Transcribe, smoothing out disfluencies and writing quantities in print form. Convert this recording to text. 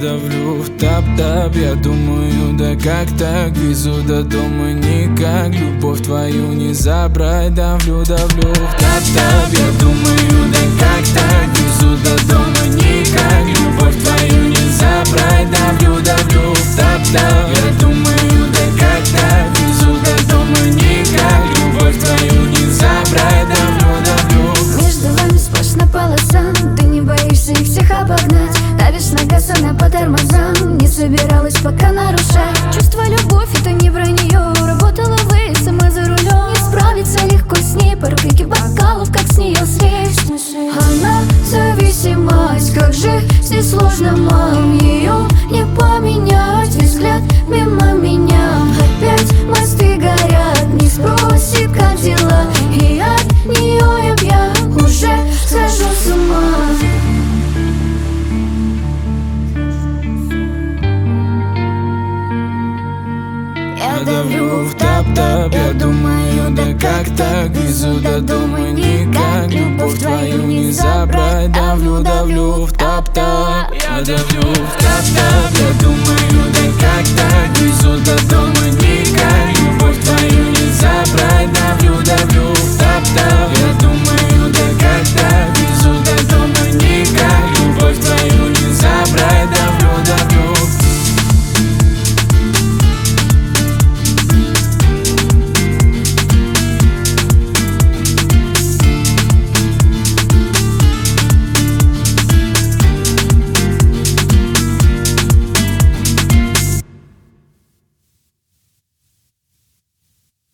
давлю в тап-тап. Я думаю, да как так, везу до дома никак. Любовь твою не забрать, давлю в тап-тап. Я думаю, да как так, везу до дома никак. Любовь твою не забрать, давлю в тап-тап. Я думаю, да как так, везу до дома никак. Любовь твою не забрать, давлю. Между вами сплошная полоса, ты не боишься их всех обогнать. Давишь на газ, она по тормозам. Не собиралась пока нарушать. Чувство, любовь, это не вранье. Работала вы сама за рулем. Не справиться легко с ней, по руке бокалов, как с нее слезть. Она зависимость, как же здесь сложно, мам. Ее не поменять, взгляд мимо меня. Опять мосты горят, не спросит, как дела. И от нее я пьян, уже схожу с ума. Я давлю в тап-тап. Я думаю, да как так, везу до дома никак. Любовь твою не забрать, давлю в тап-тап. Я давлю в тап-тап. Я думаю, да как так, везу до дома